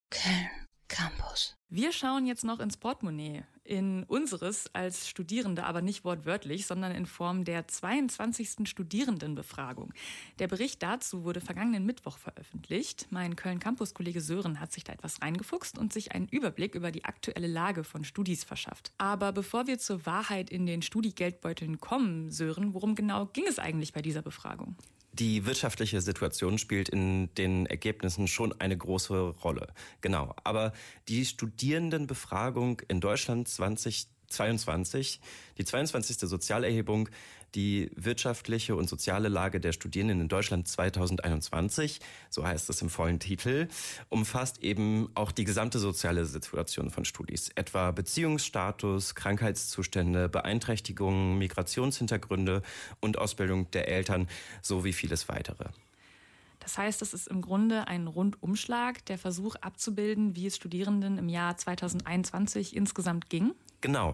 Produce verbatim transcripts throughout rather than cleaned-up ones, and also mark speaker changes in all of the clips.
Speaker 1: Köln Campus.
Speaker 2: Wir schauen jetzt noch ins Portemonnaie. In unseres als Studierende, aber nicht wortwörtlich, sondern in Form der zweiundzwanzigsten Studierendenbefragung. Der Bericht dazu wurde vergangenen Mittwoch veröffentlicht. Mein Köln-Campus-Kollege Sören hat sich da etwas reingefuchst und sich einen Überblick über die aktuelle Lage von Studis verschafft. Aber bevor wir zur Wahrheit in den Studi-Geldbeuteln kommen, Sören, worum genau ging es eigentlich bei dieser Befragung?
Speaker 3: Die wirtschaftliche Situation spielt in den Ergebnissen schon eine große Rolle. Genau. Aber die Studierendenbefragung in Deutschland zweitausendzweiundzwanzig, die zweiundzwanzigste Sozialerhebung, die wirtschaftliche und soziale Lage der Studierenden in Deutschland zweitausendeinundzwanzig, so heißt es im vollen Titel, umfasst eben auch die gesamte soziale Situation von Studis, etwa Beziehungsstatus, Krankheitszustände, Beeinträchtigungen, Migrationshintergründe und Ausbildung der Eltern sowie vieles weitere.
Speaker 2: Das heißt, es ist im Grunde ein Rundumschlag, der Versuch abzubilden, wie es Studierenden im Jahr zweitausendeinundzwanzig insgesamt ging?
Speaker 3: Genau.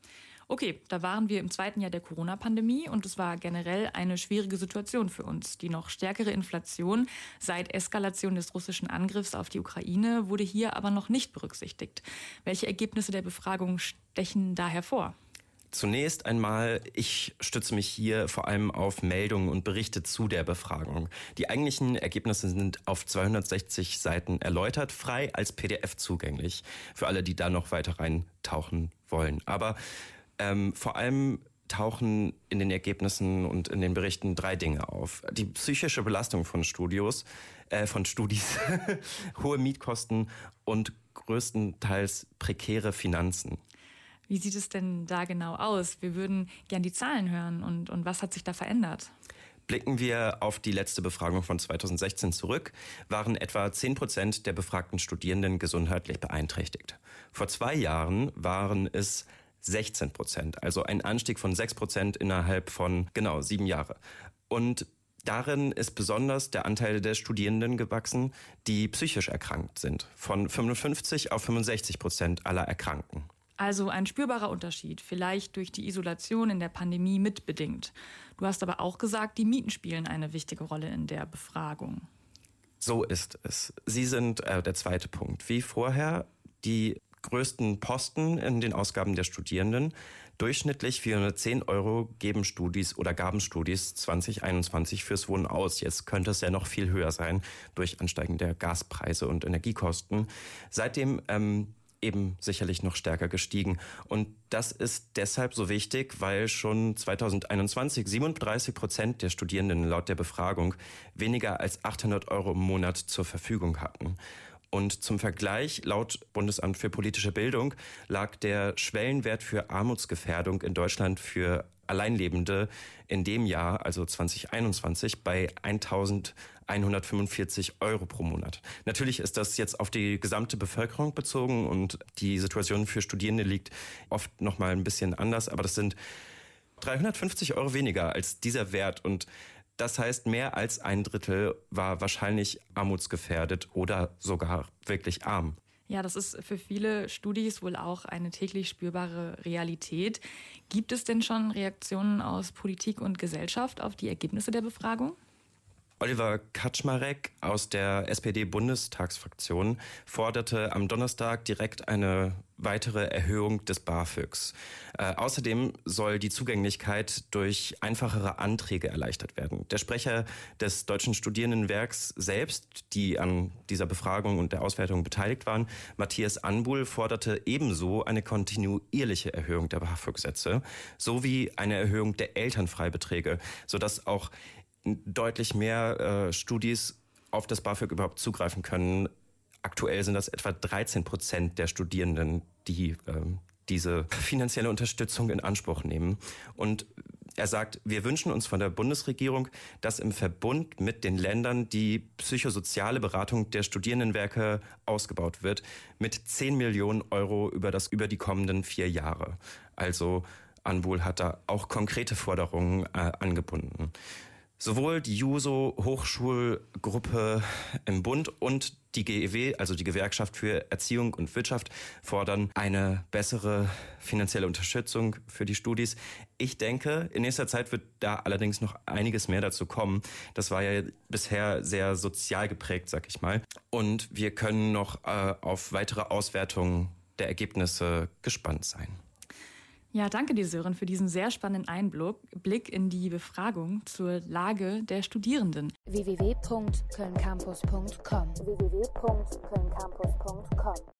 Speaker 2: Okay, da waren wir im zweiten Jahr der Corona-Pandemie und es war generell eine schwierige Situation für uns. Die noch stärkere Inflation seit Eskalation des russischen Angriffs auf die Ukraine wurde hier aber noch nicht berücksichtigt. Welche Ergebnisse der Befragung stechen da hervor?
Speaker 3: Zunächst einmal, ich stütze mich hier vor allem auf Meldungen und Berichte zu der Befragung. Die eigentlichen Ergebnisse sind auf zweihundertsechzig Seiten erläutert, frei als P D F zugänglich, für alle, die da noch weiter reintauchen wollen. Aber ähm, vor allem tauchen in den Ergebnissen und in den Berichten drei Dinge auf. Die psychische Belastung von Studios, äh, von Studis, hohe Mietkosten und größtenteils prekäre Finanzen.
Speaker 2: Wie sieht es denn da genau aus? Wir würden gern die Zahlen hören. Und, und was hat sich da verändert?
Speaker 3: Blicken wir auf die letzte Befragung von zweitausendsechzehn zurück, waren etwa zehn Prozent der befragten Studierenden gesundheitlich beeinträchtigt. Vor zwei Jahren waren es sechzehn Prozent, also ein Anstieg von sechs Prozent innerhalb von genau sieben Jahren. Und darin ist besonders der Anteil der Studierenden gewachsen, die psychisch erkrankt sind, von fünfundfünfzig auf fünfundsechzig Prozent aller Erkrankten.
Speaker 2: Also ein spürbarer Unterschied, vielleicht durch die Isolation in der Pandemie mitbedingt. Du hast aber auch gesagt, die Mieten spielen eine wichtige Rolle in der Befragung.
Speaker 3: So ist es. Sie sind äh, der zweite Punkt. Wie vorher, die größten Posten in den Ausgaben der Studierenden. Durchschnittlich vierhundertzehn Euro geben Studis oder gaben Studis zweitausendeinundzwanzig fürs Wohnen aus. Jetzt könnte es ja noch viel höher sein durch Ansteigen der Gaspreise und Energiekosten. Seitdem ähm, eben sicherlich noch stärker gestiegen. Und das ist deshalb so wichtig, weil schon zweitausendeinundzwanzig siebenunddreißig Prozent der Studierenden laut der Befragung weniger als achthundert Euro im Monat zur Verfügung hatten. Und zum Vergleich, laut Bundesamt für politische Bildung lag der Schwellenwert für Armutsgefährdung in Deutschland für Alleinlebende in dem Jahr, also zweitausendeinundzwanzig, bei eintausendeinhundertfünfundvierzig Euro pro Monat. Natürlich ist das jetzt auf die gesamte Bevölkerung bezogen und die Situation für Studierende liegt oft noch mal ein bisschen anders, aber das sind dreihundertfünfzig Euro weniger als dieser Wert und das heißt, mehr als ein Drittel war wahrscheinlich armutsgefährdet oder sogar wirklich arm.
Speaker 2: Ja, das ist für viele Studis wohl auch eine täglich spürbare Realität. Gibt es denn schon Reaktionen aus Politik und Gesellschaft auf die Ergebnisse der Befragung?
Speaker 3: Oliver Kaczmarek aus der S P D-Bundestagsfraktion forderte am Donnerstag direkt eine weitere Erhöhung des BAföGs. Äh, außerdem soll die Zugänglichkeit durch einfachere Anträge erleichtert werden. Der Sprecher des Deutschen Studierendenwerks selbst, die an dieser Befragung und der Auswertung beteiligt waren, Matthias Anbuhl, forderte ebenso eine kontinuierliche Erhöhung der BAföG-Sätze sowie eine Erhöhung der Elternfreibeträge, sodass auch deutlich mehr äh, Studis auf das BAföG überhaupt zugreifen können. Aktuell sind das etwa dreizehn Prozent der Studierenden, die äh, diese finanzielle Unterstützung in Anspruch nehmen. Und er sagt, wir wünschen uns von der Bundesregierung, dass im Verbund mit den Ländern die psychosoziale Beratung der Studierendenwerke ausgebaut wird mit zehn Millionen Euro über das über die kommenden vier Jahre. Also Anbuhl hat da auch konkrete Forderungen äh, angebunden. Sowohl die Juso Hochschulgruppe im Bund und die G E W, also die Gewerkschaft für Erziehung und Wirtschaft, fordern eine bessere finanzielle Unterstützung für die Studis. Ich denke, in nächster Zeit wird da allerdings noch einiges mehr dazu kommen. Das war ja bisher sehr sozial geprägt, sag ich mal. Und wir können noch äh, auf weitere Auswertungen der Ergebnisse gespannt sein.
Speaker 2: Ja, danke dir, Sören, für diesen sehr spannenden Einblick in die Befragung zur Lage der Studierenden.
Speaker 1: w w w punkt köln campus punkt com w w w punkt köln campus punkt com